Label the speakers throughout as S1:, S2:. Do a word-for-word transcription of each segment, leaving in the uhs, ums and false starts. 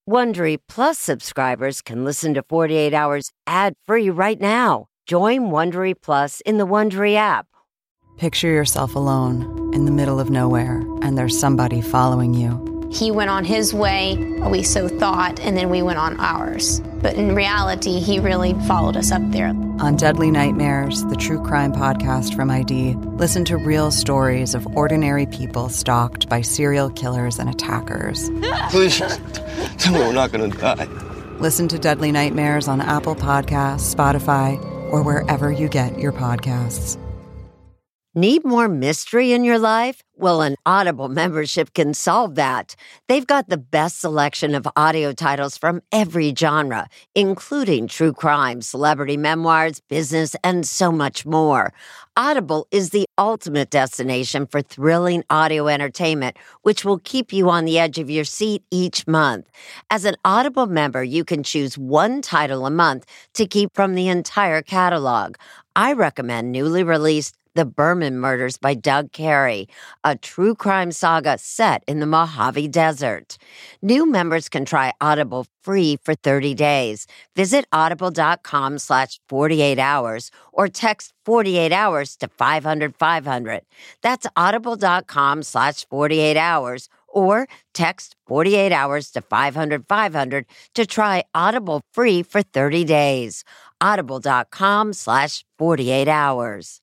S1: Wondery Plus subscribers can listen to forty-eight hours ad-free right now. Join Wondery Plus in the Wondery app.
S2: Picture yourself alone in the middle of nowhere, and there's somebody following you.
S3: He went on his way, we so thought, and then we went on ours. But in reality, he really followed us up there.
S2: On Deadly Nightmares, the true crime podcast from I D, listen to real stories of ordinary people stalked by serial killers and attackers.
S4: Please, tell me we're not going to die.
S2: Listen to Deadly Nightmares on Apple Podcasts, Spotify, or wherever you get your podcasts.
S1: Need more mystery in your life? Well, an Audible membership can solve that. They've got the best selection of audio titles from every genre, including true crime, celebrity memoirs, business, and so much more. Audible is the ultimate destination for thrilling audio entertainment, which will keep you on the edge of your seat each month. As an Audible member, you can choose one title a month to keep from the entire catalog. I recommend newly released The Berman Murders by Doug Carey, a true crime saga set in the Mojave Desert. New members can try Audible free for thirty days. Visit audible.com slash 48 hours or text forty-eight hours to five hundred five hundred. That's audible.com slash 48 hours or text forty-eight hours to five hundred five hundred to try Audible free for thirty days. Audible.com slash 48 hours.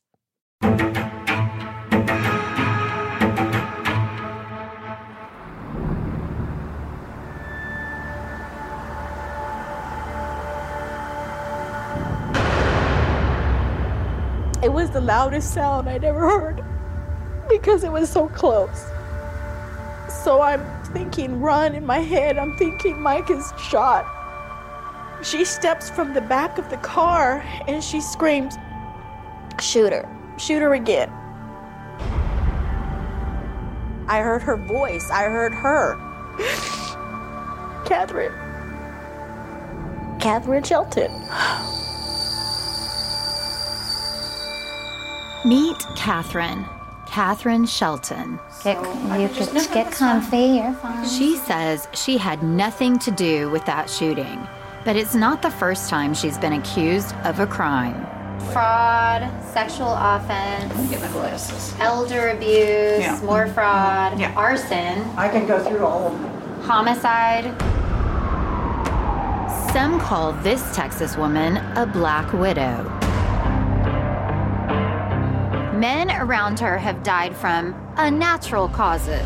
S5: It was the loudest sound I'd ever heard because it was so close. So I'm thinking run in my head. I'm thinking Mike is shot. She steps from the back of the car and she screams, "Shoot her, shoot her again." I heard her voice. I heard her. Catherine. Catherine Shelton.
S6: Meet Catherine. Catherine Shelton.
S7: Get, you could get comfy, you're fine.
S6: She says she had nothing to do with that shooting, but it's not the first time she's been accused of a crime.
S7: Fraud, sexual offense,
S8: get my glasses.
S7: Elder abuse,
S8: Yeah.
S7: more fraud,
S8: Yeah.
S7: arson.
S8: I can go through all of them.
S7: Homicide.
S6: Some call this Texas woman a black widow. Men around her have died from unnatural causes.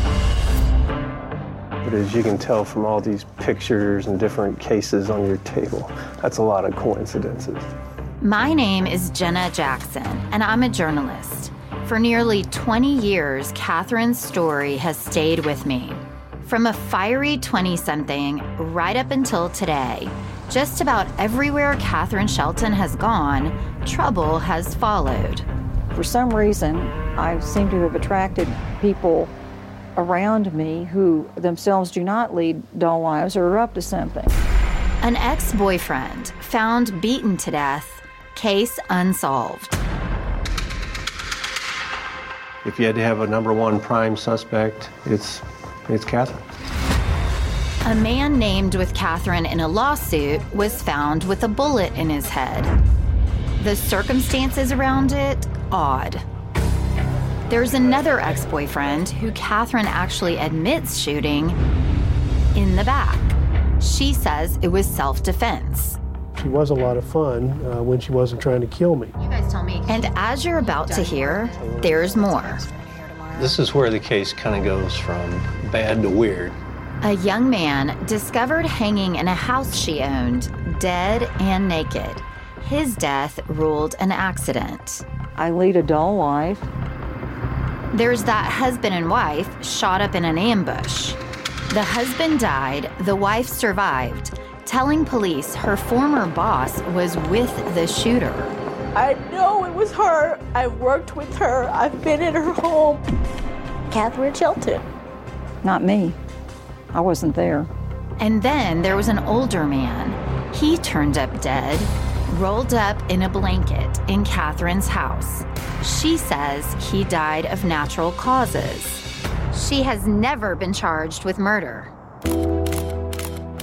S9: But as you can tell from all these pictures and different cases on your table, that's a lot of coincidences.
S6: My name is Jenna Jackson, and I'm a journalist. For nearly twenty years, Catherine's story has stayed with me. From a fiery twenty-something right up until today, just about everywhere Catherine Shelton has gone, trouble has followed.
S8: For some reason, I seem to have attracted people around me who themselves do not lead dull lives or are up to something.
S6: An ex-boyfriend found beaten to death, case unsolved.
S9: If you had to have a number one prime suspect, it's, it's Catherine.
S6: A man named with Catherine in a lawsuit was found with a bullet in his head. The circumstances around it, odd. There's another ex-boyfriend who Catherine actually admits shooting in the back. She says it was self-defense.
S10: She was a lot of fun uh, when she wasn't trying to kill me.
S6: You guys tell me. And as you're about to hear, there's more.
S9: This is where the case kind of goes from bad to weird.
S6: A young man discovered hanging in a house she owned, dead and naked. His death ruled an accident.
S8: I lead a dull life.
S6: There's that husband and wife shot up in an ambush. The husband died, the wife survived, telling police her former boss was with the shooter.
S5: I know it was her. I worked with her. I've been in her home. Catherine Shelton.
S8: Not me. I wasn't there.
S6: And then there was an older man. He turned up dead, rolled up in a blanket in Catherine's house. She says he died of natural causes. She has never been charged with murder.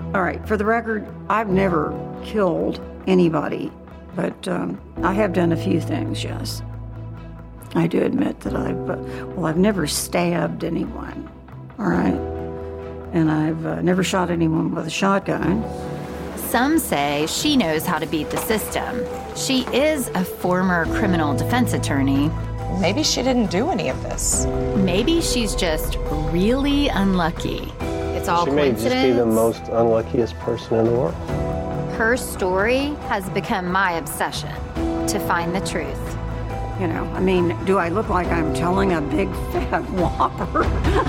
S8: All right, for the record, I've never killed anybody, but um, I have done a few things, yes. I do admit that I've, uh, well, I've never stabbed anyone, all right? And I've uh, never shot anyone with a shotgun.
S6: Some say she knows how to beat the system. She is a former criminal defense attorney.
S11: Maybe she didn't do any of this.
S6: Maybe she's just really unlucky. It's all
S9: she may
S6: coincidence.
S9: just be the most unluckiest person in the world.
S6: Her story has become my obsession, to find the truth.
S8: You know, I mean, do I look like I'm telling a big fat whopper?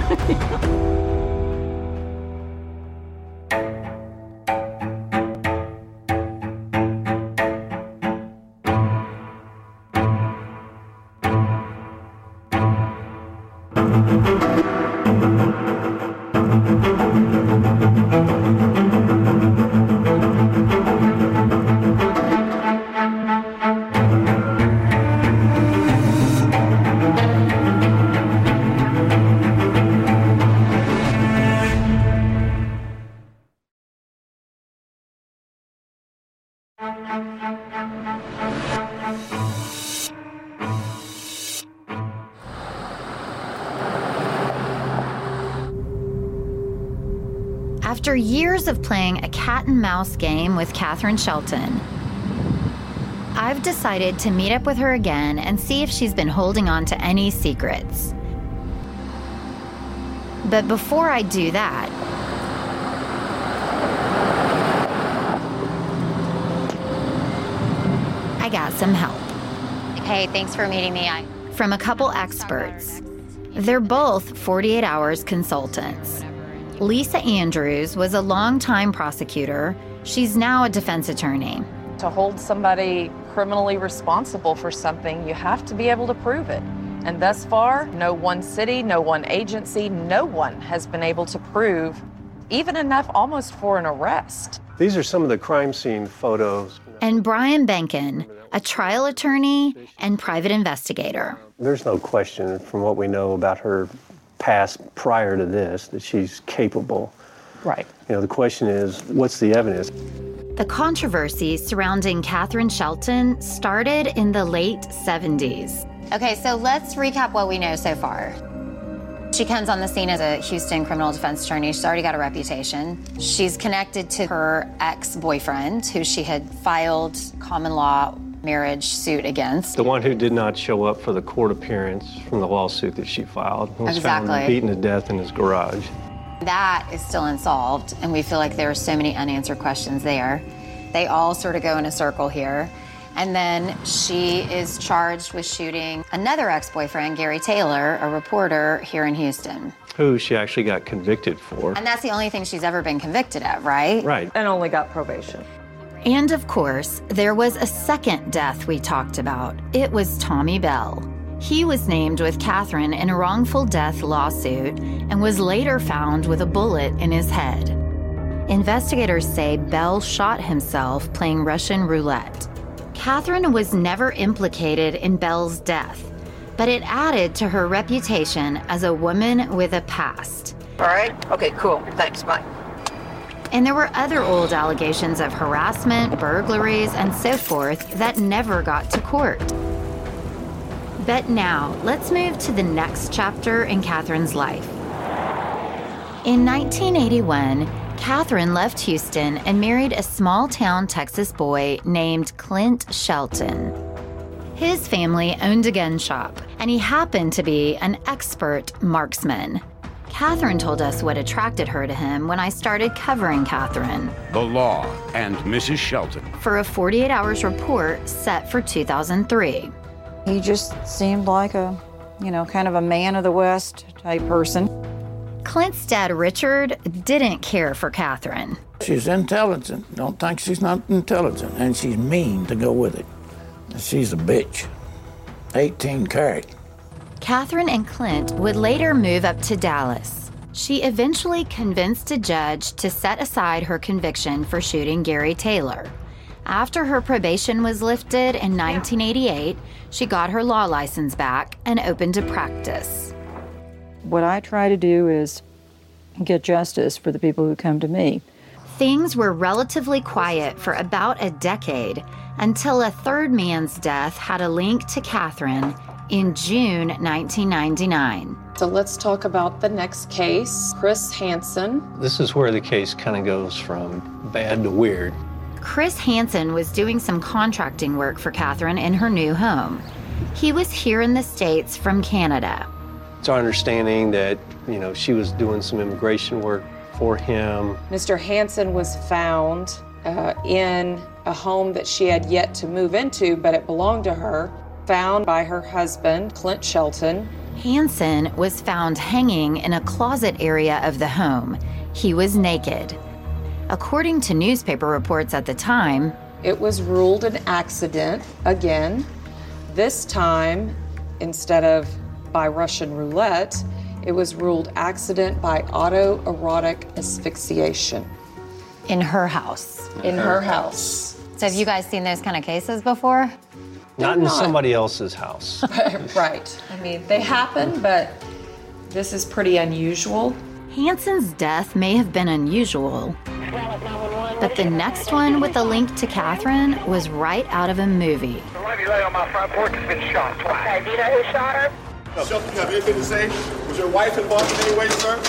S6: After years of playing a cat and mouse game with Catherine Shelton, I've decided to meet up with her again and see if she's been holding on to any secrets. But before I do that, I got some help.
S7: Hey, thanks for meeting me. I-
S6: From a couple experts. They're both forty-eight hours consultants. Lisa Andrews was a longtime prosecutor. She's now a defense attorney.
S11: To hold somebody criminally responsible for something, you have to be able to prove it. And thus far, no one city, no one agency, no one has been able to prove even enough almost for an arrest.
S9: These are some of the crime scene photos.
S6: And Brian Benkin, a trial attorney and private investigator.
S9: There's no question from what we know about her past prior to this that she's capable.
S11: Right.
S9: You know, the question is, what's the evidence?
S6: The controversy surrounding Catherine Shelton started in the late seventies.
S7: Okay, so let's recap what we know so far. She comes on the scene as a Houston criminal defense attorney. She's already got a reputation. She's connected to her ex-boyfriend, who she had filed common law marriage suit against.
S9: The one who did not show up for the court appearance from the lawsuit that she filed was
S7: Exactly.
S9: found beaten to death in his garage.
S7: That is still unsolved, and we feel like there are so many unanswered questions there. They all sort of go in a circle here. And then she is charged with shooting another ex-boyfriend, Gary Taylor, a reporter here in Houston.
S9: Who she actually got convicted for.
S7: And that's the only thing she's ever been convicted of, right?
S9: Right.
S11: And only got probation.
S6: And of course, there was a second death we talked about. It was Tommy Bell. He was named with Catherine in a wrongful death lawsuit and was later found with a bullet in his head. Investigators say Bell shot himself playing Russian roulette. Catherine was never implicated in Bell's death, but it added to her reputation as a woman with a past.
S12: All right? Okay, cool. Thanks, bye.
S6: And there were other old allegations of harassment, burglaries, and so forth that never got to court. But now, let's move to the next chapter in Catherine's life. In nineteen eighty-one, Catherine left Houston and married a small-town Texas boy named Clint Shelton. His family owned a gun shop, and he happened to be an expert marksman. Catherine told us what attracted her to him when I started covering Catherine.
S13: The Law and Missus Shelton.
S6: For a forty-eight hours report set for two thousand three.
S8: He just seemed like a, you know, kind of a man of the West type person.
S6: Clint's dad, Richard, didn't care for Catherine.
S14: She's intelligent. Don't think she's not intelligent. And she's mean to go with it. She's a bitch. eighteen karat.
S6: Catherine and Clint would later move up to Dallas. She eventually convinced a judge to set aside her conviction for shooting Gary Taylor. After her probation was lifted in nineteen eighty-eight, she got her law license back and opened a practice.
S8: What I try to do is get justice for the people who come to me.
S6: Things were relatively quiet for about a decade until a third man's death had a link to Catherine in June nineteen ninety-nine.
S11: So let's talk about the next case, Chris Hansen.
S9: This is where the case kind of goes from bad to weird.
S6: Chris Hansen was doing some contracting work for Catherine in her new home. He was here in the States from Canada.
S9: It's our understanding that, you know, she was doing some immigration work for him.
S11: Mister Hansen was found uh, in a home that she had yet to move into, but it belonged to her, found by her husband, Clint Shelton.
S6: Hansen was found hanging in a closet area of the home. He was naked. According to newspaper reports at the time,
S11: it was ruled an accident again. This time, instead of by Russian roulette, it was ruled accident by autoerotic asphyxiation.
S7: In her house.
S11: In her house.
S7: So have you guys seen those kind of cases before?
S9: Not in somebody else's house.
S11: Right. I mean, they happen, but this is pretty unusual.
S6: Hansen's death may have been unusual, but the next one with a link to Catherine was right out of a movie.
S15: The lady lay on my front porch has been shot twice. Okay, do you know who shot her?
S16: Shelton, you have anything to say? Was your wife involved in any way, sir?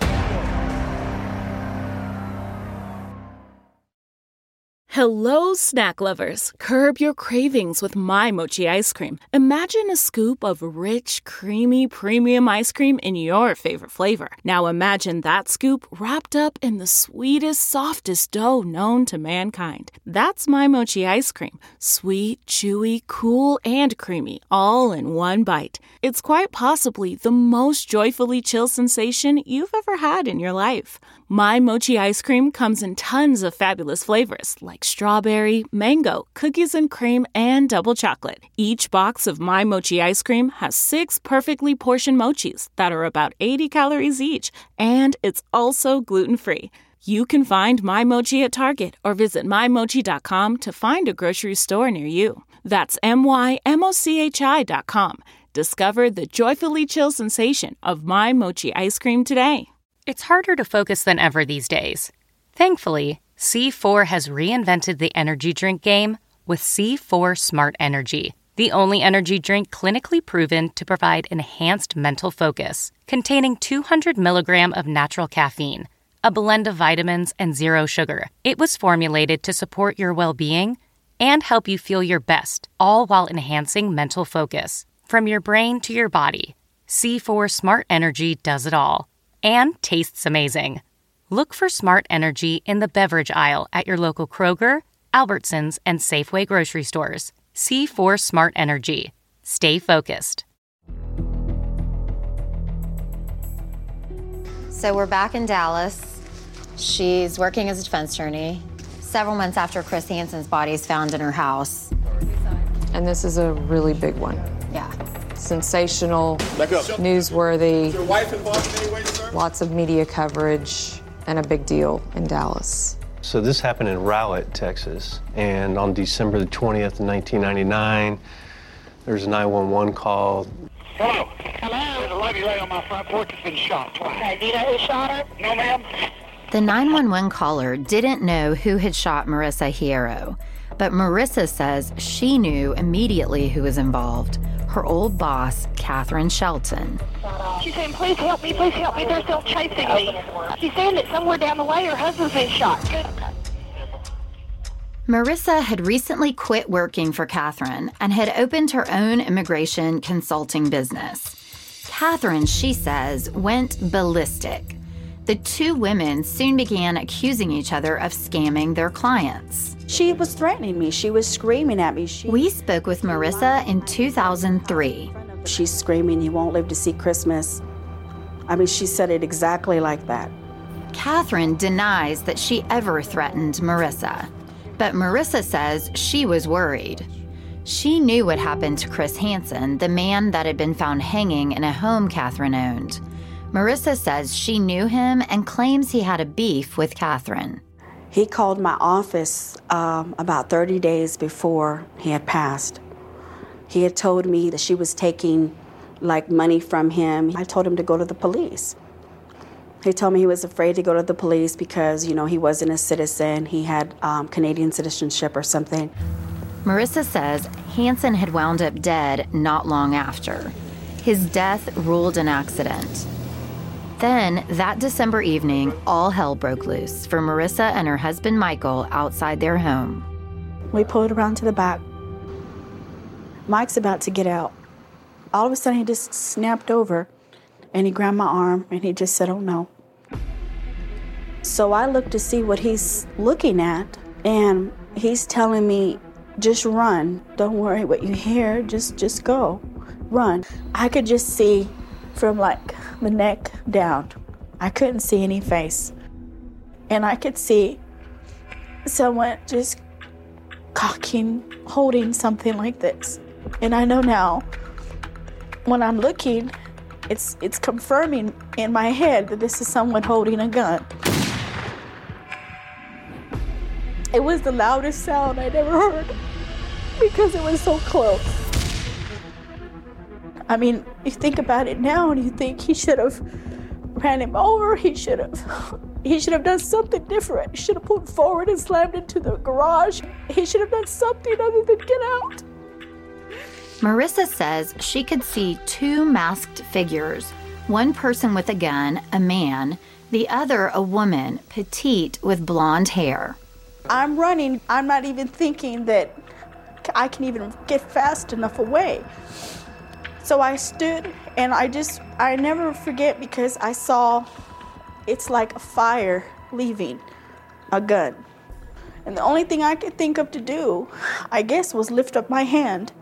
S17: Hello, snack lovers. Curb your cravings with My Mochi ice cream. Imagine a scoop of rich, creamy, premium ice cream in your favorite flavor. Now imagine that scoop wrapped up in the sweetest, softest dough known to mankind. That's My Mochi ice cream. Sweet, chewy, cool, and creamy, all in one bite. It's quite possibly the most joyfully chill sensation you've ever had in your life. My Mochi ice cream comes in tons of fabulous flavors like strawberry, mango, cookies and cream, and double chocolate. Each box of My Mochi ice cream has six perfectly portioned mochis that are about eighty calories each, and it's also gluten-free. You can find My Mochi at Target or visit my mochi dot com to find a grocery store near you. That's M Y M O C H I dot com. Discover the joyfully chill sensation of My Mochi ice cream today.
S18: It's harder to focus than ever these days. Thankfully, C four has reinvented the energy drink game with C four Smart Energy, the only energy drink clinically proven to provide enhanced mental focus, containing two hundred milligrams of natural caffeine, a blend of vitamins, and zero sugar. It was formulated to support your well-being and help you feel your best, all while enhancing mental focus. From your brain to your body, C four Smart Energy does it all. And tastes amazing. Look for Smart Energy in the beverage aisle at your local Kroger, Albertsons, and Safeway grocery stores. C four Smart Energy. Stay focused.
S7: So we're back in Dallas. She's working as a defense attorney. Several months after Chris Hansen's body is found in her house.
S11: And this is a really big one.
S7: Yeah.
S11: Sensational, newsworthy, lots of media coverage, and a big deal in Dallas.
S9: So this happened in Rowlett, Texas, and on December the twentieth, nineteen ninety-nine, there was a nine one one call.
S15: Hello. Hello. The lady lay on my front porch has been shot twice. Okay, do you know who shot her? No, ma'am.
S6: The nine one one caller didn't know who had shot Marissa Hierro, but Marissa says she knew immediately who was involved. Her old boss, Catherine Shelton.
S19: She's saying, please help me, please help me, they're still chasing me. She's saying that somewhere down the way her husband's been shot.
S6: Marissa had recently quit working for Catherine and had opened her own immigration consulting business. Catherine, she says, went ballistic. The two women soon began accusing each other of scamming their clients.
S20: She was threatening me. She was screaming at me. She
S6: we spoke with Marissa in two thousand three.
S20: She's screaming, "You won't live to see Christmas." I mean, she said it exactly like that.
S6: Catherine denies that she ever threatened Marissa, but Marissa says she was worried. She knew what happened to Chris Hansen, the man that had been found hanging in a home Catherine owned. Marissa says she knew him and claims he had a beef with Catherine.
S20: He called my office um, about thirty days before he had passed. He had told me that she was taking like money from him. I told him to go to the police. He told me he was afraid to go to the police because, you know, he wasn't a citizen. He had um, Canadian citizenship or something.
S6: Marissa says Hansen had wound up dead not long after. His death ruled an accident. Then, that December evening, all hell broke loose for Marissa and her husband Michael outside their home.
S20: We pulled around to the back. Mike's about to get out. All of a sudden, he just snapped over, and he grabbed my arm, and he just said, "Oh, no." So I looked to see what he's looking at, and he's telling me, "Just run. Don't worry what you hear. Just, just go. Run." I could just see from, like, the neck down. I couldn't see any face. And I could see someone just cocking, holding something like this. And I know now, when I'm looking, it's it's confirming in my head that this is someone holding a gun. It was the loudest sound I'd ever heard because it was so close. I mean, you think about it now and you think he should have ran him over, he should have he should have done something different. He should have pulled forward and slammed into the garage. He should have done something other than get out.
S6: Marissa says she could see two masked figures, one person with a gun, a man, the other a woman, petite with blonde hair.
S5: I'm running. I'm not even thinking that I can even get fast enough away. So I stood and I just, I never forget because I saw it's like a fire leaving a gun. And the only thing I could think of to do, I guess, was lift up my hand.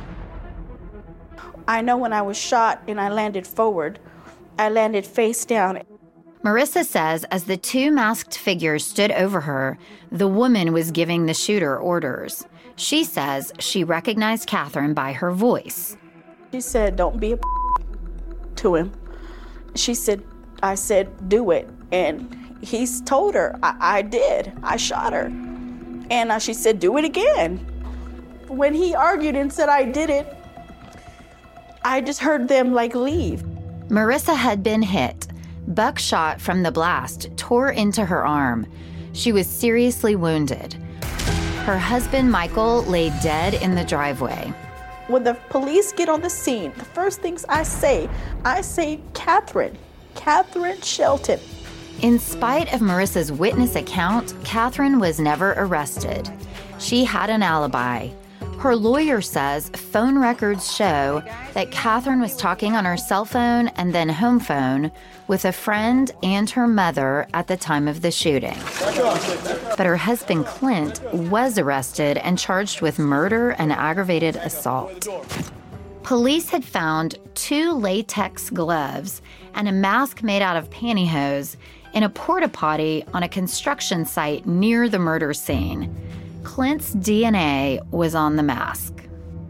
S5: I know when I was shot and I landed forward, I landed face down.
S6: Marissa says as the two masked figures stood over her, the woman was giving the shooter orders. She says she recognized Catherine by her voice.
S5: She said, "Don't be a to him." She said, I said, "Do it." And he's told her, I, I did. I shot her. And uh, she said, "Do it again." When he argued and said I did it, I just heard them like leave.
S6: Marissa had been hit. Buckshot from the blast tore into her arm. She was seriously wounded. Her husband, Michael, lay dead in the driveway.
S5: When the police get on the scene, the first things I say, I say, Catherine, Catherine Shelton.
S6: In spite of Marissa's witness account, Catherine was never arrested. She had an alibi. Her lawyer says phone records show that Catherine was talking on her cell phone and then home phone with a friend and her mother at the time of the shooting. But her husband, Clint, was arrested and charged with murder and aggravated assault. Police had found two latex gloves and a mask made out of pantyhose in a porta potty on a construction site near the murder scene. Clint's D N A was on the mask.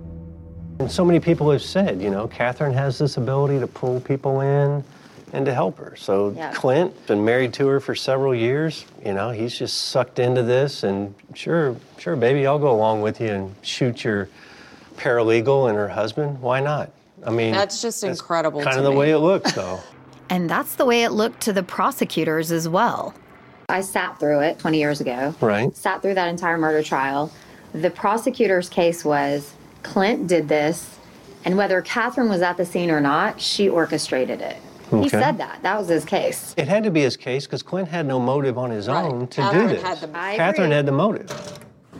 S9: And so many people have said, you know, Catherine has this ability to pull people in and to help her. So yeah. Clint, been married to her for several years, you know, he's just sucked into this and sure, sure, baby, I'll go along with you and shoot your paralegal and her husband. Why not? I mean,
S11: that's just
S9: that's
S11: incredible.
S9: Kind of the
S11: me.
S9: way it looks, though.
S6: And that's the way it looked to the prosecutors as well.
S7: I sat through it twenty years ago.
S9: Right.
S7: Sat through that entire murder trial. The prosecutor's case was Clint did this, and whether Catherine was at the scene or not, she orchestrated it. Okay. He said that. That was his case.
S9: It had to be his case because Clint had no motive on his right. own to
S11: Catherine
S9: do this.
S11: Had the,
S9: Catherine had the motive.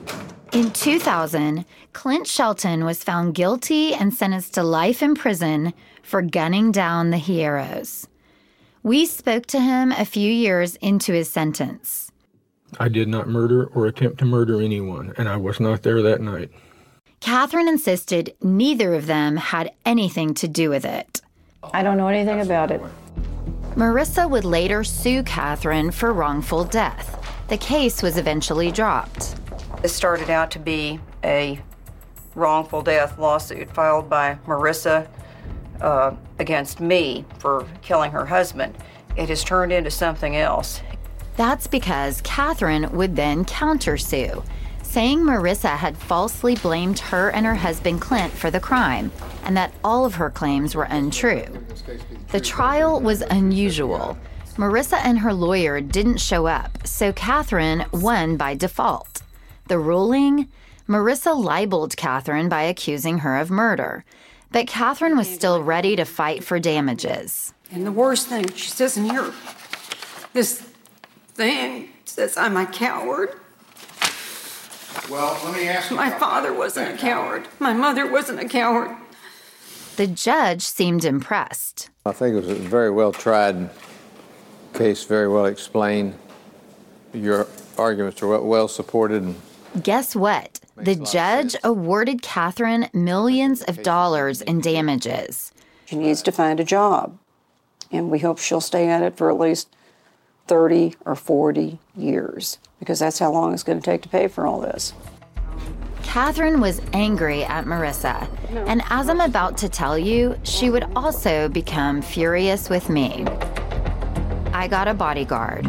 S6: In two thousand, Clint Shelton was found guilty and sentenced to life in prison for gunning down the Hierros. We spoke to him a few years into his sentence.
S21: I did not murder or attempt to murder anyone, and I was not there that night.
S6: Catherine insisted neither of them had anything to do with it.
S22: I don't know anything about it.
S6: Marissa would later sue Catherine for wrongful death. The case was eventually dropped.
S12: This started out to be a wrongful death lawsuit filed by Marissa uh, against me for killing her husband. It has turned into something else.
S6: That's because Catherine would then countersue, saying Marissa had falsely blamed her and her husband Clint for the crime, and that all of her claims were untrue. The trial was unusual. Marissa and her lawyer didn't show up, so Catherine won by default. The ruling? Marissa libeled Catherine by accusing her of murder, but Catherine was still ready to fight for damages.
S8: And the worst thing, she says in here, this thing says I'm a coward.
S16: Well, let me ask you.
S8: My father wasn't a coward. My mother wasn't a coward.
S6: The judge seemed impressed.
S3: I think it was a very well tried case, very well explained. Your arguments are well supported.
S6: Guess what? The judge awarded Catherine millions of dollars in damages.
S12: She needs to find a job, and we hope she'll stay at it for at least thirty or forty years, because that's how long it's going to take to pay for all this.
S6: Catherine was angry at Marissa, and as I'm about to tell you, she would also become furious with me. I got a bodyguard.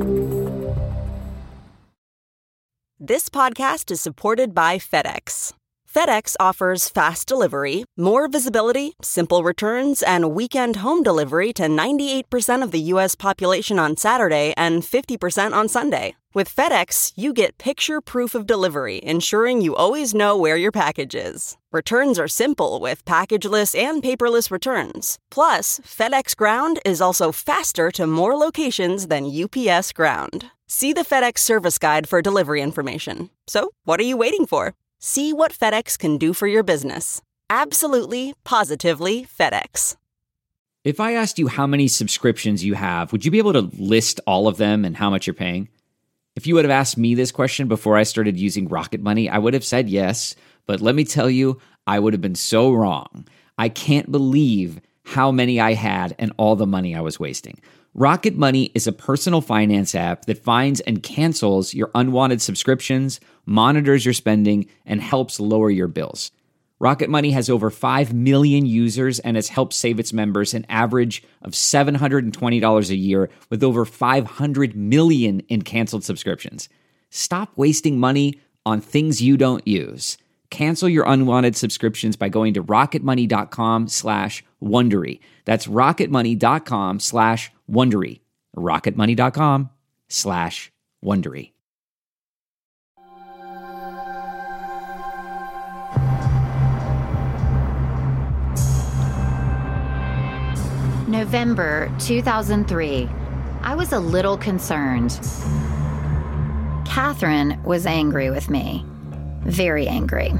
S4: This podcast is supported by FedEx. FedEx offers fast delivery, more visibility, simple returns, and weekend home delivery to ninety-eight percent of the U S population on Saturday and fifty percent on Sunday. With FedEx, you get picture proof of delivery, ensuring you always know where your package is. Returns are simple with packageless and paperless returns. Plus, FedEx Ground is also faster to more locations than U P S Ground. See the FedEx service guide for delivery information. So, what are you waiting for? See what FedEx can do for your business. Absolutely, positively FedEx.
S23: If I asked you how many subscriptions you have, would you be able to list all of them and how much you're paying? If you would have asked me this question before I started using Rocket Money, I would have said yes, but let me tell you, I would have been so wrong. I can't believe how many I had and all the money I was wasting. Rocket Money is a personal finance app that finds and cancels your unwanted subscriptions, monitors your spending, and helps lower your bills. Rocket Money has over five million users and has helped save its members an average of seven hundred twenty dollars a year with over five hundred million in canceled subscriptions. Stop wasting money on things you don't use. Cancel your unwanted subscriptions by going to rocketmoney.com slash Wondery. That's rocketmoney.com slash Wondery. rocketmoney.com slash Wondery.
S6: November two thousand three. I was a little concerned. Catherine was angry with me. Very angry.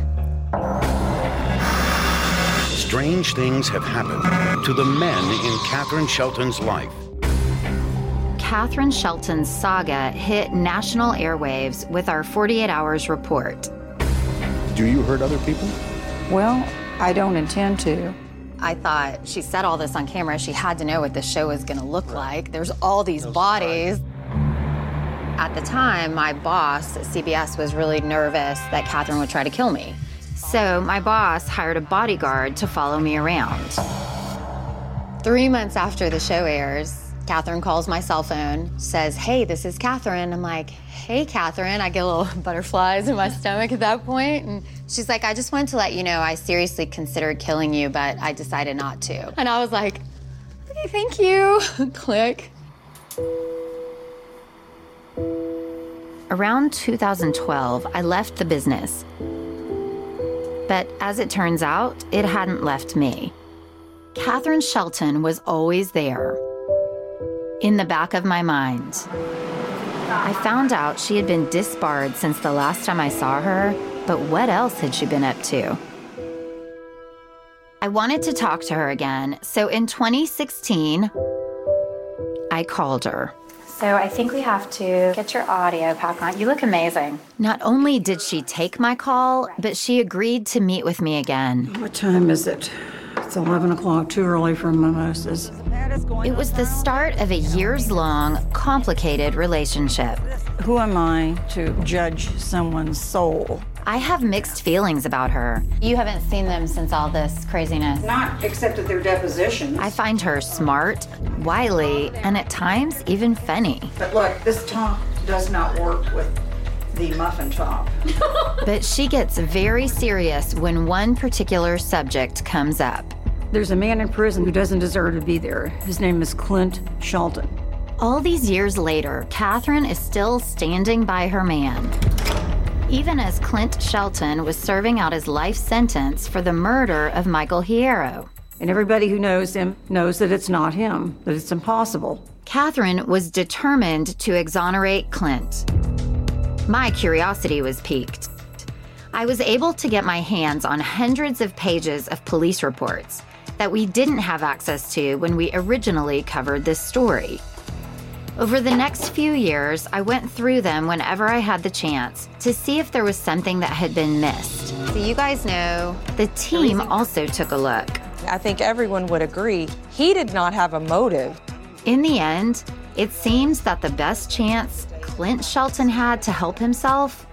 S13: Strange things have happened to the men in Catherine Shelton's life.
S6: Catherine Shelton's saga hit national airwaves with our forty-eight hours report.
S3: Do you hurt other people?
S12: Well, I don't intend to.
S7: I thought she said all this on camera. She had to know what the show was going to look like. There's all these bodies. At the time, my boss at C B S was really nervous that Catherine would try to kill me.
S6: So my boss hired a bodyguard to follow me around.
S7: Three months after the show airs, Catherine calls my cell phone, says, "Hey, this is Catherine." I'm like, "Hey, Catherine." I get little butterflies in my stomach at that point. And she's like, "I just wanted to let you know I seriously considered killing you, but I decided not to." And I was like, "Okay, thank you." Click.
S6: Around two thousand twelve, I left the business. But as it turns out, it hadn't left me. Catherine Shelton was always there, in the back of my mind. I found out she had been disbarred since the last time I saw her, but what else had she been up to? I wanted to talk to her again, so in twenty sixteen, I called her.
S24: So I think we have to get your audio back on. You look amazing.
S6: Not only did she take my call, but she agreed to meet with me again.
S8: What time is it? It's eleven o'clock, too early for mimosas.
S6: It was the start of a years-long, complicated relationship.
S8: Who am I to judge someone's soul?
S6: I have mixed feelings about her.
S7: You haven't seen them since all this craziness.
S8: Not except at their depositions.
S6: I find her smart, wily, and at times even funny.
S8: But look, this top does not work with the muffin top.
S6: But she gets very serious when one particular subject comes up.
S8: There's a man in prison who doesn't deserve to be there. His name is Clint Shelton.
S6: All these years later, Catherine is still standing by her man. Even as Clint Shelton was serving out his life sentence for the murder of Michael Hierro.
S8: And everybody who knows him knows that it's not him, that it's impossible.
S6: Catherine was determined to exonerate Clint. My curiosity was piqued. I was able to get my hands on hundreds of pages of police reports that we didn't have access to when we originally covered this story. Over the next few years, I went through them whenever I had the chance to see if there was something that had been missed.
S7: So you guys know.
S6: The team also took a look.
S11: I think everyone would agree he did not have a motive.
S6: In the end, it seems that the best chance Clint Shelton had to help himself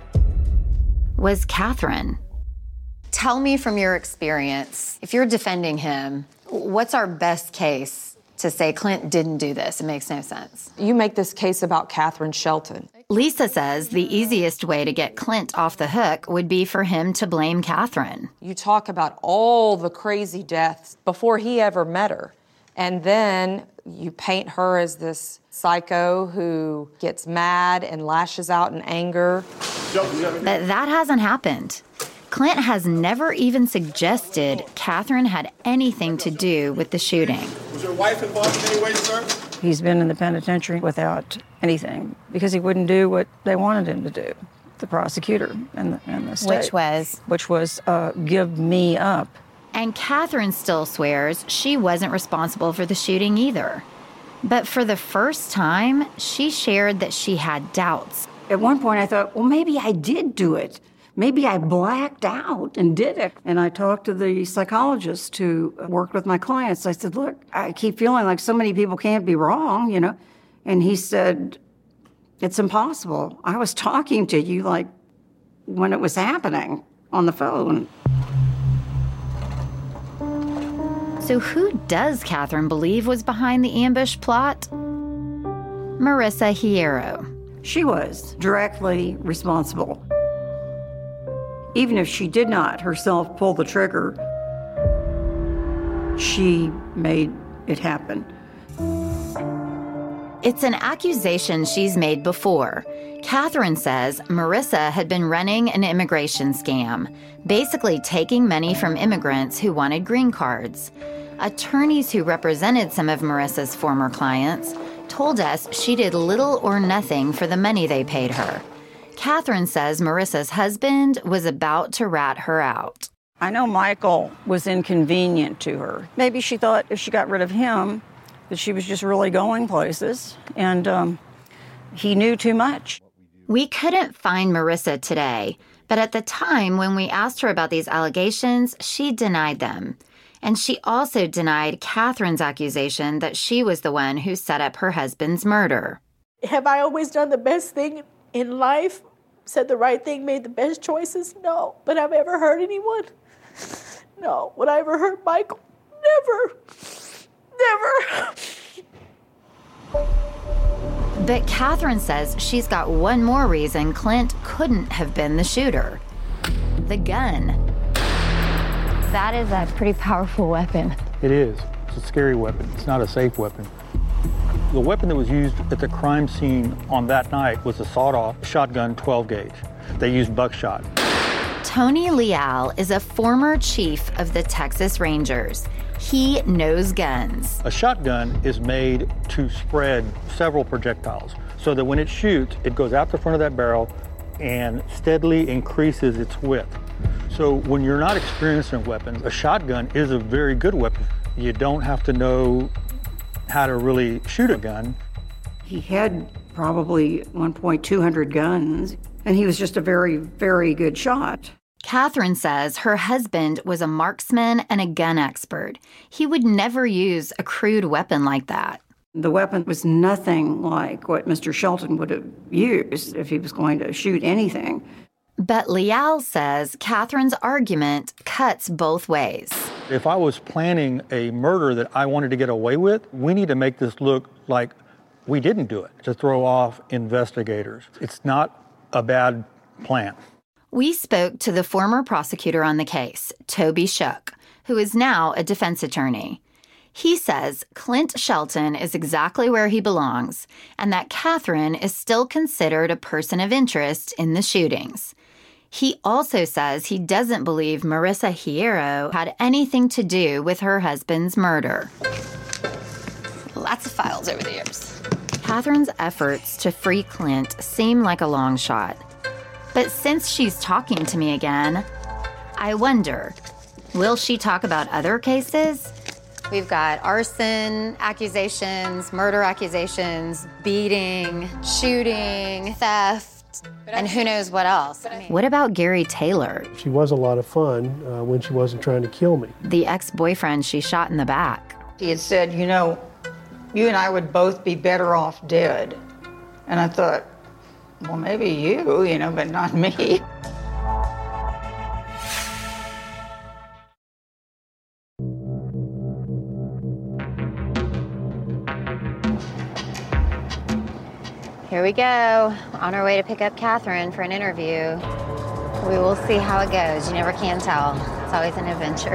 S6: was Catherine.
S7: Tell me from your experience, if you're defending him, what's our best case to say Clint didn't do this? It makes no sense.
S11: You make this case about Catherine Shelton.
S6: Lisa says the easiest way to get Clint off the hook would be for him to blame Catherine.
S11: You talk about all the crazy deaths before he ever met her. And then you paint her as this psycho who gets mad and lashes out in anger.
S6: But that hasn't happened. Clint has never even suggested Catherine had anything to do with the shooting.
S16: Was your wife involved in any way, sir?
S8: He's been in the penitentiary without anything because he wouldn't do what they wanted him to do, the prosecutor and the, and the state.
S7: Which was?
S8: Which was uh, give me up.
S6: And Catherine still swears she wasn't responsible for the shooting either. But for the first time, she shared that she had doubts.
S8: At one point, I thought, well, maybe I did do it. Maybe I blacked out and did it. And I talked to the psychologist who worked with my clients. I said, look, I keep feeling like so many people can't be wrong, you know. And he said, it's impossible. I was talking to you like when it was happening on the phone.
S6: So who does Catherine believe was behind the ambush plot? Marissa Hierro.
S8: She was directly responsible. Even if she did not herself pull the trigger, she made it happen.
S6: It's an accusation she's made before. Catherine says Marissa had been running an immigration scam, basically taking money from immigrants who wanted green cards. Attorneys who represented some of Marissa's former clients told us she did little or nothing for the money they paid her. Catherine says Marissa's husband was about to rat her out.
S8: I know Michael was inconvenient to her. Maybe she thought if she got rid of him, that she was just really going places, and um, he knew too much.
S6: We couldn't find Marissa today, but at the time when we asked her about these allegations, she denied them. And she also denied Catherine's accusation that she was the one who set up her husband's murder.
S5: Have I always done the best thing in life? Said the right thing, made the best choices? No. But have I ever hurt anyone? No. Would I ever hurt Michael? Never. Never.
S6: But Catherine says she's got one more reason Clint couldn't have been the shooter. The gun.
S22: That is a pretty powerful weapon.
S1: It is. It's a scary weapon. It's not a safe weapon. The weapon that was used at the crime scene on that night was a sawed-off shotgun twelve gauge. They used buckshot.
S6: Tony Leal is a former chief of the Texas Rangers. He knows guns.
S1: A shotgun is made to spread several projectiles so that when it shoots, it goes out the front of that barrel and steadily increases its width. So when you're not experienced in weapons, a shotgun is a very good weapon. You don't have to know how to really shoot a gun.
S8: He had probably one point two hundred guns, and he was just a very, very good shot.
S6: Catherine says her husband was a marksman and a gun expert. He would never use a crude weapon like that.
S8: The weapon was nothing like what Mister Shelton would have used if he was going to shoot anything.
S6: But Leal says Catherine's argument cuts both ways.
S1: If I was planning a murder that I wanted to get away with, we need to make this look like we didn't do it to throw off investigators. It's not a bad plan.
S6: We spoke to the former prosecutor on the case, Toby Shook, who is now a defense attorney. He says Clint Shelton is exactly where he belongs and that Catherine is still considered a person of interest in the shootings. He also says he doesn't believe Marissa Hierro had anything to do with her husband's murder.
S7: Lots of files over the years.
S6: Catherine's efforts to free Clint seem like a long shot. But since she's talking to me again, I wonder, will she talk about other cases?
S7: We've got arson accusations, murder accusations, beating, shooting, theft, and who knows what else. I mean,
S6: what about Gary Taylor?
S2: She was a lot of fun uh, when she wasn't trying to kill me.
S6: The ex-boyfriend she shot in the back.
S8: He had said, you know, you and I would both be better off dead. And I thought, well, maybe you, you know, but not me.
S7: Here we go, on our way to pick up Catherine for an interview. We will see how it goes. You never can tell. It's always an adventure.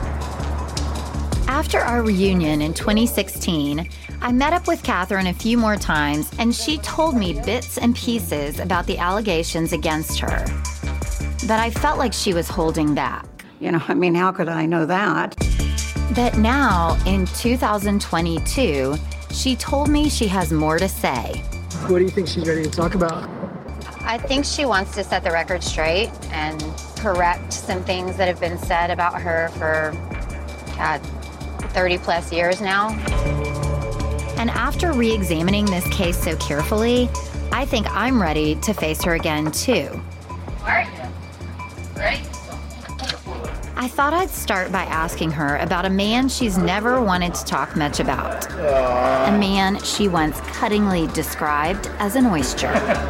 S6: After our reunion in twenty sixteen, I met up with Catherine a few more times, and she told me bits and pieces about the allegations against her. But I felt like she was holding back.
S8: You know, I mean, how could I know that?
S6: But now, in two thousand twenty-two, she told me she has more to say.
S10: What do you think she's ready to talk about?
S7: I think she wants to set the record straight and correct some things that have been said about her for, God, thirty plus years now.
S6: And after re-examining this case so carefully, I think I'm ready to face her again, too.
S7: Where are you? Ready?
S6: I thought I'd start by asking her about a man she's never wanted to talk much about. A man she once cuttingly described as an oyster.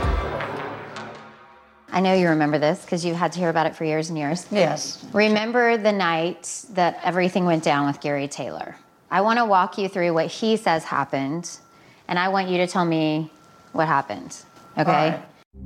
S7: I know you remember this because you had to hear about it for years and years.
S8: Yes.
S7: Remember the night that everything went down with Gary Taylor. I want to walk you through what he says happened, and I want you to tell me what happened, okay?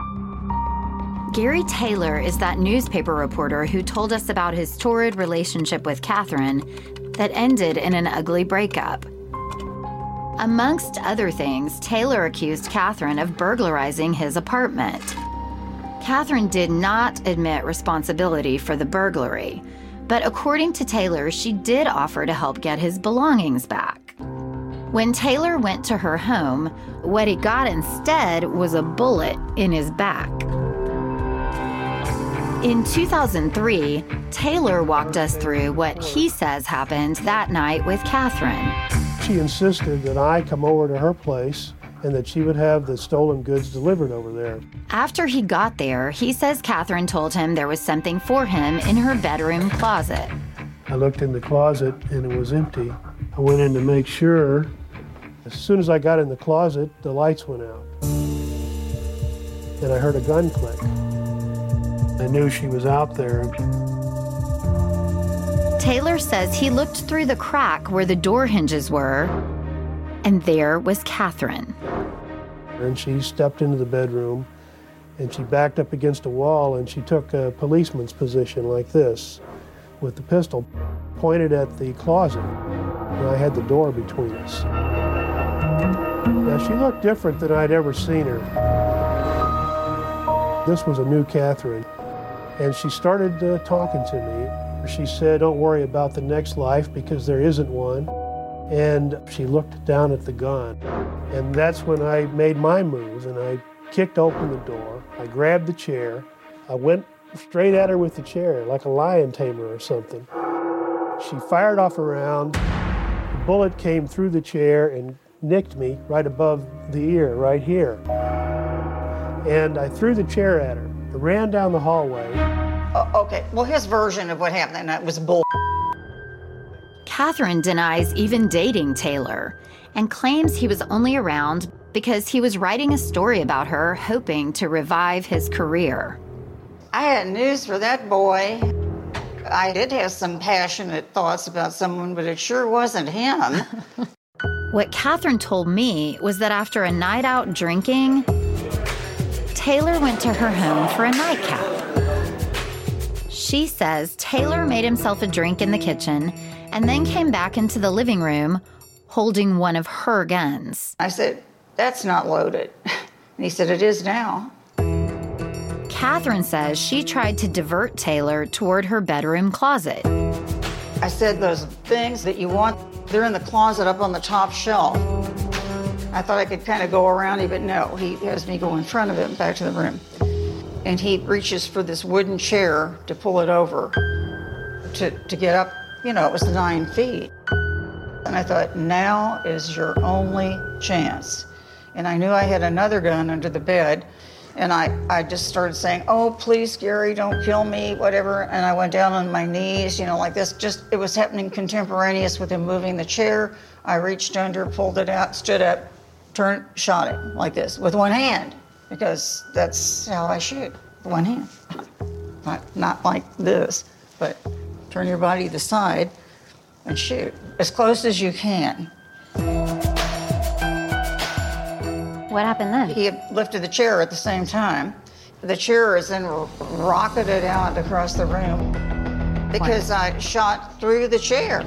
S6: Gary Taylor is that newspaper reporter who told us about his torrid relationship with Catherine that ended in an ugly breakup. Amongst other things, Taylor accused Catherine of burglarizing his apartment. Catherine did not admit responsibility for the burglary, but according to Taylor, she did offer to help get his belongings back. When Taylor went to her home, what he got instead was a bullet in his back. In two thousand three, Taylor walked us through what he says happened that night with Catherine.
S2: She insisted that I come over to her place and that she would have the stolen goods delivered over there.
S6: After he got there, he says Catherine told him there was something for him in her bedroom closet.
S2: I looked in the closet and it was empty. I went in to make sure. As soon as I got in the closet, the lights went out. And I heard a gun click. I knew she was out there.
S6: Taylor says he looked through the crack where the door hinges were, and there was Catherine.
S2: And she stepped into the bedroom, and she backed up against a wall, and she took a policeman's position like this, with the pistol pointed at the closet. And I had the door between us. Now, she looked different than I'd ever seen her. This was a new Catherine. And she started uh, talking to me. She said, don't worry about the next life because there isn't one. And she looked down at the gun. And that's when I made my move and I kicked open the door. I grabbed the chair. I went straight at her with the chair like a lion tamer or something. She fired off a round. The bullet came through the chair and nicked me right above the ear, right here. And I threw the chair at her. I ran down the hallway.
S8: Uh, okay, well, his version of what happened that night was bull.
S6: Catherine denies even dating Taylor and claims he was only around because he was writing a story about her, hoping to revive his career.
S8: I had news for that boy. I did have some passionate thoughts about someone, but it sure wasn't him.
S6: What Catherine told me was that after a night out drinking, Taylor went to her home for a nightcap. She says Taylor made himself a drink in the kitchen and then came back into the living room holding one of her guns.
S8: I said, "That's not loaded." And he said, "It is now."
S6: Catherine says she tried to divert Taylor toward her bedroom closet.
S8: I said, "Those things that you want, they're in the closet up on the top shelf." I thought I could kind of go around him, but no, he has me go in front of him back to the room. And he reaches for this wooden chair to pull it over to, to get up. You know, it was nine feet. And I thought, now is your only chance. And I knew I had another gun under the bed. And I, I just started saying, "Oh, please, Gary, don't kill me," whatever. And I went down on my knees, you know, like this. Just, it was happening contemporaneous with him moving the chair. I reached under, pulled it out, stood up, turned, shot him like this with one hand, because that's how I shoot, with one hand. Not, not like this, but turn your body to the side and shoot as close as you can.
S22: What happened then?
S8: He had lifted the chair at the same time. The chair is then rocketed out across the room because I shot through the chair.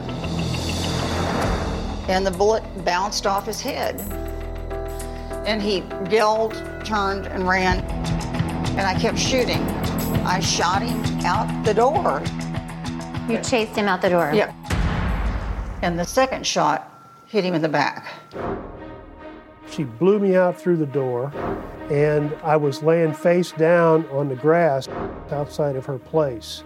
S8: And the bullet bounced off his head. And he yelled, turned, and ran. And I kept shooting. I shot him out the door.
S22: You chased him out the door?
S8: Yeah. And the second shot hit him in the back.
S2: She blew me out through the door, and I was laying face down on the grass outside of her place.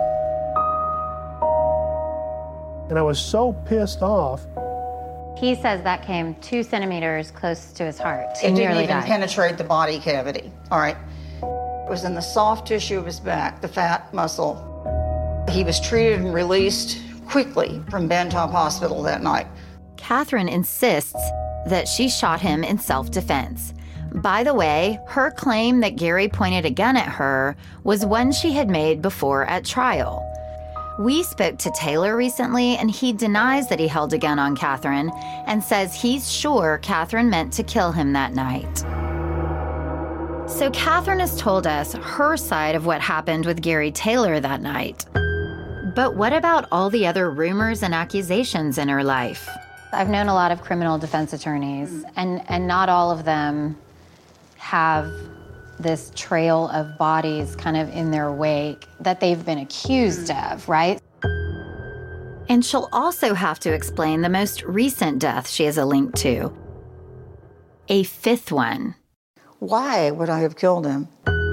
S2: And I was so pissed off.
S22: He says that came two centimeters close to his heart.
S8: It
S22: He
S8: didn't
S22: nearly
S8: even
S22: died.
S8: penetrate the body cavity, all right? It was in the soft tissue of his back, the fat muscle. He was treated and released quickly from Bentop Hospital that night.
S6: Catherine insists that she shot him in self-defense. By the way, her claim that Gary pointed a gun at her was one she had made before at trial. We spoke to Taylor recently, and he denies that he held a gun on Catherine and says he's sure Catherine meant to kill him that night. So Catherine has told us her side of what happened with Gary Taylor that night. But what about all the other rumors and accusations in her life?
S22: I've known a lot of criminal defense attorneys, and, and not all of them have this trail of bodies kind of in their wake that they've been accused of, right?
S6: And she'll also have to explain the most recent death she has a link to. A fifth one.
S8: Why would I have killed him?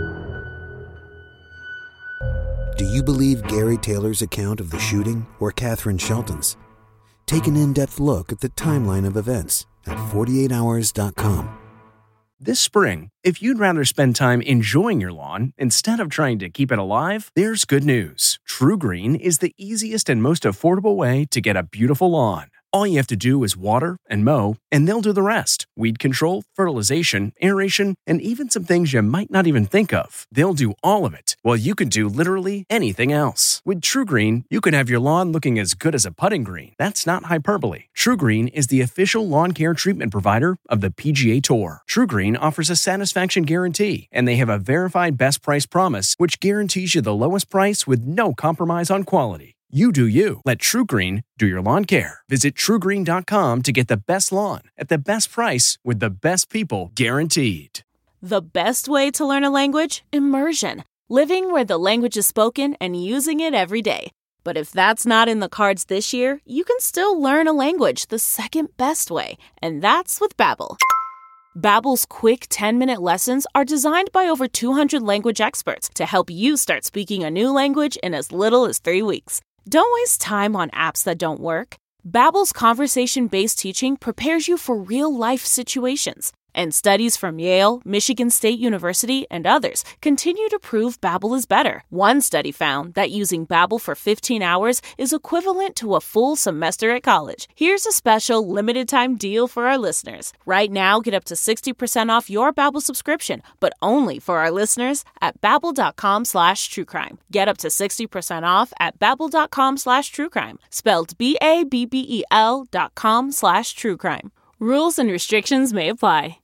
S14: Do you believe Gary Taylor's account of the shooting or Catherine Shelton's? Take an in-depth look at the timeline of events at forty-eight hours dot com.
S15: This spring, if you'd rather spend time enjoying your lawn instead of trying to keep it alive, there's good news. TruGreen is the easiest and most affordable way to get a beautiful lawn. All you have to do is water and mow, and they'll do the rest. Weed control, fertilization, aeration, and even some things you might not even think of. They'll do all of it, while you can do literally anything else. With TruGreen, you can have your lawn looking as good as a putting green. That's not hyperbole. TruGreen is the official lawn care treatment provider of the P G A Tour. TruGreen offers a satisfaction guarantee, and they have a verified best price promise, which guarantees you the lowest price with no compromise on quality. You do you. Let TruGreen do your lawn care. Visit True Green dot com to get the best lawn at the best price with the best people guaranteed.
S17: The best way to learn a language? Immersion. Living where the language is spoken and using it every day. But if that's not in the cards this year, you can still learn a language the second best way, and that's with Babbel. Babbel's quick ten-minute lessons are designed by over two hundred language experts to help you start speaking a new language in as little as three weeks. Don't waste time on apps that don't work. Babbel's conversation-based teaching prepares you for real-life situations. And studies from Yale, Michigan State University, and others continue to prove Babbel is better. One study found that using Babbel for fifteen hours is equivalent to a full semester at college. Here's a special limited-time deal for our listeners. Right now, get up to sixty percent off your Babbel subscription, but only for our listeners at babbel.com slash truecrime. Get up to sixty percent off at babbel.com slash truecrime. Spelled B A B B E L dot com slash truecrime. Rules and restrictions may apply.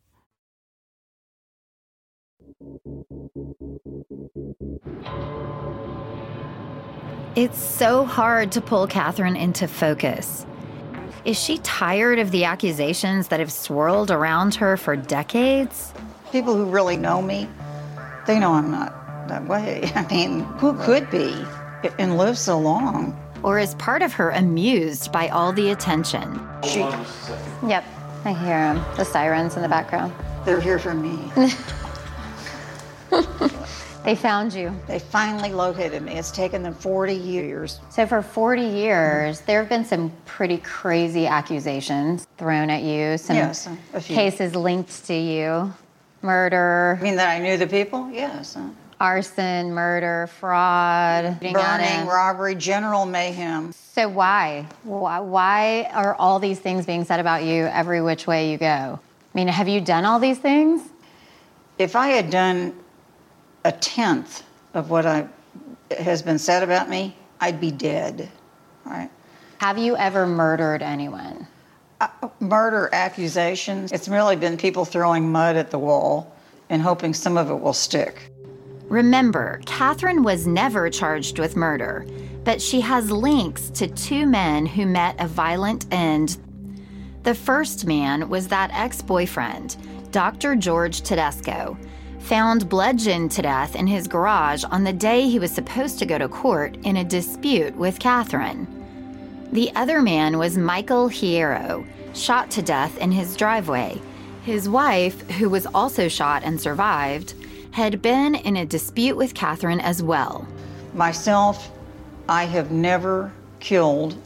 S6: It's so hard to pull Catherine into focus. Is she tired of the accusations that have swirled around her for decades?
S8: People who really know me, they know I'm not that way. I mean, who could be and live so long?
S6: Or is part of her amused by all the attention?
S8: She,
S7: Yep, I hear them. The sirens in the background.
S8: They're here for me.
S7: They found you.
S8: They finally located me. It's taken them forty years.
S7: So for forty years, there have been some pretty crazy accusations thrown at you. Some
S8: Yes, a few.
S7: cases linked to you. Murder.
S8: I mean that I knew the people? Yes.
S7: Arson, murder, fraud.
S8: Burning, robbery, general mayhem.
S7: So why? why? Why are all these things being said about you every which way you go? I mean, have you done all these things?
S8: If I had done a tenth of what I, has been said about me, I'd be dead. All right.
S7: Have you ever murdered anyone?
S8: Uh, murder accusations, it's really been people throwing mud at the wall and hoping some of it will stick.
S6: Remember, Catherine was never charged with murder, but she has links to two men who met a violent end. The first man was that ex-boyfriend, Doctor George Tedesco, found bludgeoned to death in his garage on the day he was supposed to go to court in a dispute with Catherine. The other man was Michael Hierro, shot to death in his driveway. His wife, who was also shot and survived, had been in a dispute with Catherine as well.
S8: Myself, I have never killed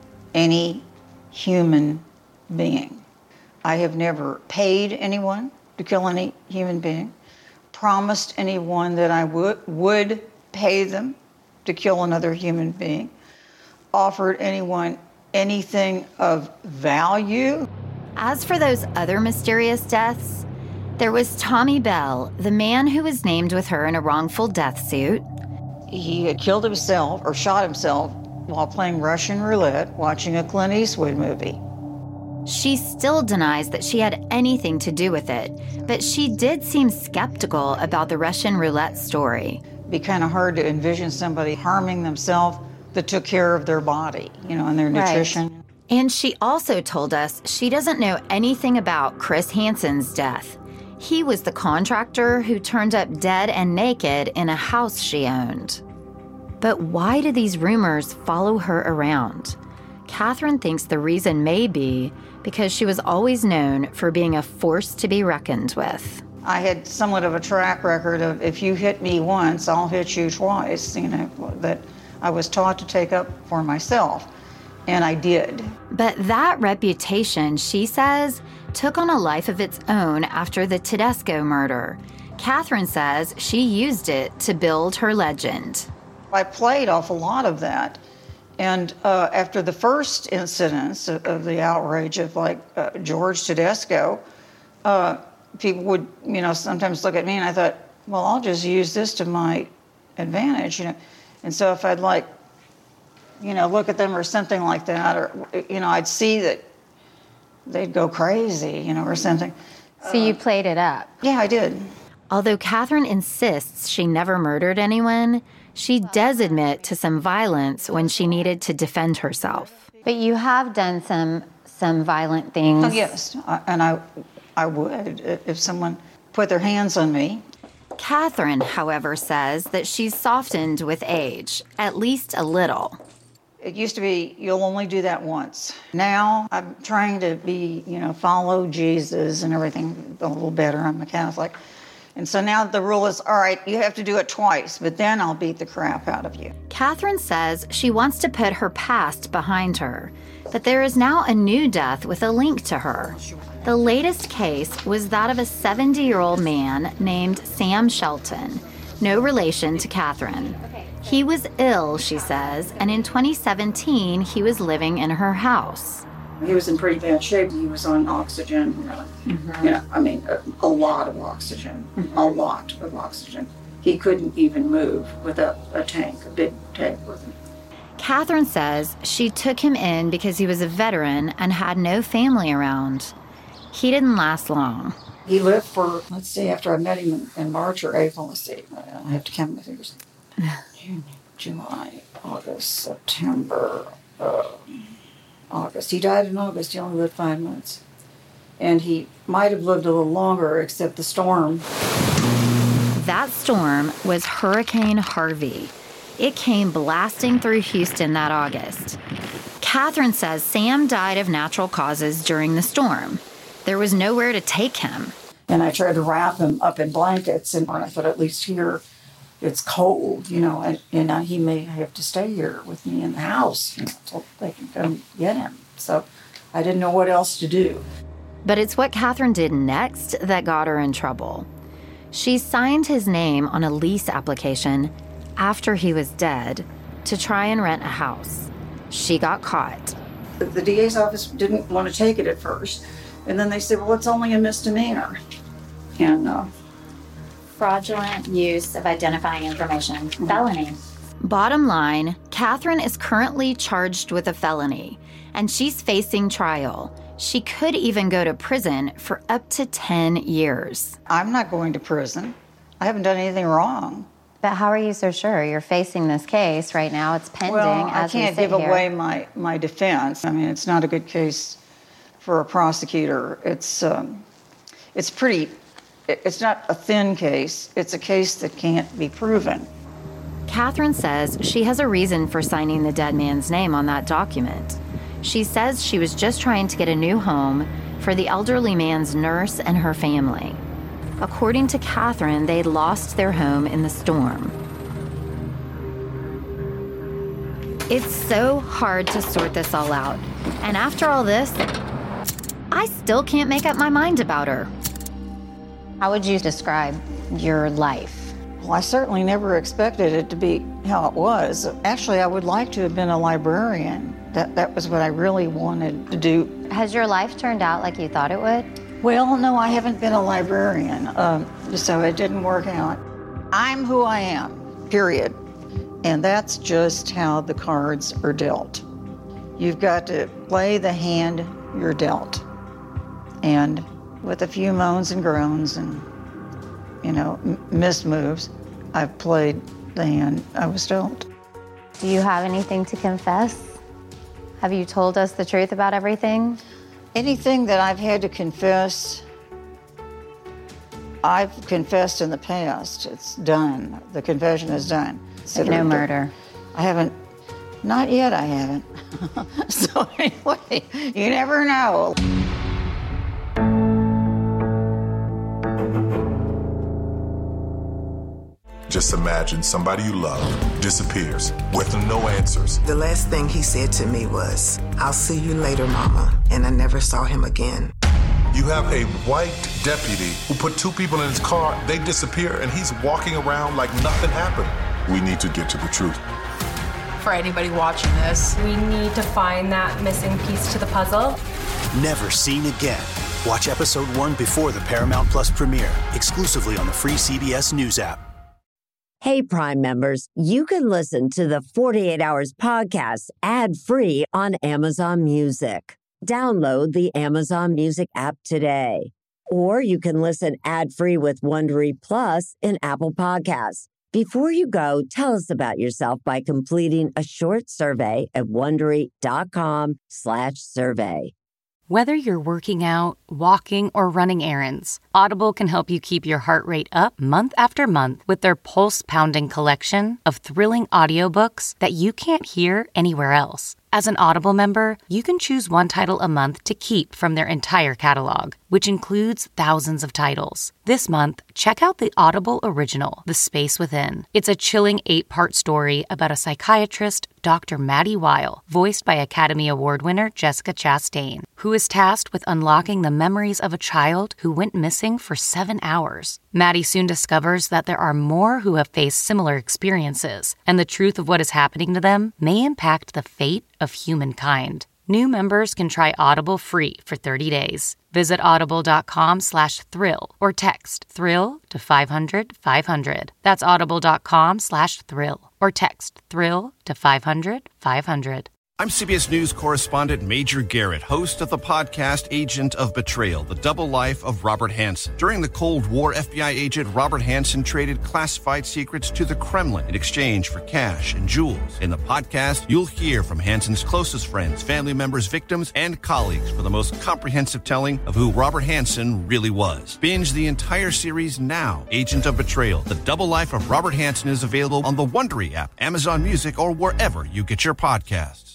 S8: any human being. I have never paid anyone to kill any human being, promised anyone that I would would pay them to kill another human being, offered anyone anything of value.
S6: As for those other mysterious deaths, there was Tommy Bell, the man who was named with her in a wrongful death suit.
S8: He had killed himself or shot himself while playing Russian roulette, watching a Clint Eastwood movie.
S6: She still denies that she had anything to do with it, but she did seem skeptical about the Russian roulette story.
S8: It'd be kind of hard to envision somebody harming themselves that took care of their body, you know, and their nutrition.
S6: Right. And she also told us she doesn't know anything about Chris Hansen's death. He was the contractor who turned up dead and naked in a house she owned. But why do these rumors follow her around? Catherine thinks the reason may be because she was always known for being a force to be reckoned with.
S8: I had somewhat of a track record of if you hit me once, I'll hit you twice, you know, that I was taught to take up for myself, and I did.
S6: But that reputation, she says, took on a life of its own after the Tedesco murder. Catherine says she used it to build her legend.
S8: I played off a lot of that. And uh, after the first incidents of, of the outrage of like uh, George Tedesco, uh, people would, you know, sometimes look at me and I thought, well, I'll just use this to my advantage, you know. And so if I'd like, you know, look at them or something like that, or, you know, I'd see that they'd go crazy, you know, or something.
S7: So you played it up?
S8: Yeah, I did.
S6: Although Catherine insists she never murdered anyone, she does admit to some violence when she needed to defend herself.
S7: But you have done some some violent things.
S8: Oh, yes, I, and I, I would if someone put their hands on me.
S6: Catherine, however, says that she's softened with age, at least a little.
S8: It used to be, you'll only do that once. Now, I'm trying to be, you know, follow Jesus and everything a little better. I'm a Catholic. And so now the rule is, all right, you have to do it twice, but then I'll beat the crap out of you.
S6: Catherine says she wants to put her past behind her, but there is now a new death with a link to her. The latest case was that of a seventy-year-old man named Sam Shelton, no relation to Catherine. He was ill, she says, and in twenty seventeen, he was living in her house.
S8: He was in pretty bad shape. He was on oxygen, really. Mm-hmm. You know, I mean, a, a lot of oxygen, mm-hmm. a lot of oxygen. He couldn't even move without a tank, a big tank with him.
S6: Catherine says she took him in because he was a veteran and had no family around. He didn't last long.
S8: He lived for, let's see, after I met him in, in March or April, let's see, I have to count my fingers. June, July, August, September, uh, August. He died in August. He only lived five months. And he might have lived a little longer, except the storm.
S6: That storm was Hurricane Harvey. It came blasting through Houston that August. Catherine says Sam died of natural causes during the storm. There was nowhere to take him.
S8: And I tried to wrap him up in blankets, and I thought, at least here it's cold, you know, and, and uh, he may have to stay here with me in the house, you know, until they can come get him. So I didn't know what else to do.
S6: But it's what Catherine did next that got her in trouble. She signed his name on a lease application after he was dead to try and rent a house. She got caught.
S8: The, the D A's office didn't want to take it at first. And then they said, well, it's only a misdemeanor. And uh,
S22: fraudulent use of identifying information, felony.
S6: Bottom line, Catherine is currently charged with a felony, and she's facing trial. She could even go to prison for up to ten years.
S8: I'm not going to prison. I haven't done anything wrong.
S22: But how are you so sure? You're facing this case right now. It's pending
S8: well,
S22: as we sit here.
S8: I can't give away my, my defense. I mean, it's not a good case for a prosecutor. It's um, it's pretty, it's not a thin case. It's a case that can't be proven.
S6: Catherine says she has a reason for signing the dead man's name on that document. She says she was just trying to get a new home for the elderly man's nurse and her family. According to Catherine, they'd lost their home in the storm. It's so hard to sort this all out. And after all this, I still can't make up my mind about her.
S22: How would you describe your life?
S8: Well, I certainly never expected it to be how it was. Actually, I would like to have been a librarian. That that was what I really wanted to do.
S22: Has your life turned out like you thought it would?
S8: Well, no, I haven't been a librarian, um, so it didn't work out. I'm who I am, period. And that's just how the cards are dealt. You've got to play the hand you're dealt. And with a few moans and groans and, you know, m- missed moves, I've played the hand I was dealt.
S22: Do you have anything to confess? Have you told us the truth about everything?
S8: Anything that I've had to confess, I've confessed in the past. It's done. The confession is done.
S22: So no murder?
S8: I haven't. Not yet, I haven't. So anyway, you never know.
S9: Just imagine somebody you love disappears with no answers.
S18: The last thing he said to me was, "I'll see you later, Mama," and I never saw him again.
S9: You have a white deputy who put two people in his car, they disappear, and he's walking around like nothing happened. We need to get to the truth.
S19: For anybody watching this, we need to find that missing piece to the puzzle.
S20: Never Seen Again. Watch episode one before the Paramount Plus premiere, exclusively on the free C B S News app.
S25: Hey, Prime members, you can listen to the forty-eight hours podcast ad-free on Amazon Music. Download the Amazon Music app today. Or you can listen ad-free with Wondery Plus in Apple Podcasts. Before you go, tell us about yourself by completing a short survey at Wondery.com slash survey.
S26: Whether you're working out, walking, or running errands, Audible can help you keep your heart rate up month after month with their pulse-pounding collection of thrilling audiobooks that you can't hear anywhere else. As an Audible member, you can choose one title a month to keep from their entire catalog, which includes thousands of titles. This month, check out the Audible original, The Space Within. It's a chilling eight-part story about a psychiatrist, Doctor Maddie Weil, voiced by Academy Award winner Jessica Chastain, who is tasked with unlocking the memories of a child who went missing for seven hours. Maddie soon discovers that there are more who have faced similar experiences, and the truth of what is happening to them may impact the fate of humankind. New members can try Audible free for thirty days. Visit audible.com slash thrill or text thrill to five hundred five hundred. That's audible.com slash thrill or text thrill to five hundred five hundred.
S3: I'm C B S News correspondent Major Garrett, host of the podcast Agent of Betrayal, the double life of Robert Hanssen. During the Cold War, F B I agent Robert Hanssen traded classified secrets to the Kremlin in exchange for cash and jewels. In the podcast, you'll hear from Hanssen's closest friends, family members, victims, and colleagues for the most comprehensive telling of who Robert Hanssen really was. Binge the entire series now. Agent of Betrayal, the double life of Robert Hanssen is available on the Wondery app, Amazon Music, or wherever you get your podcasts.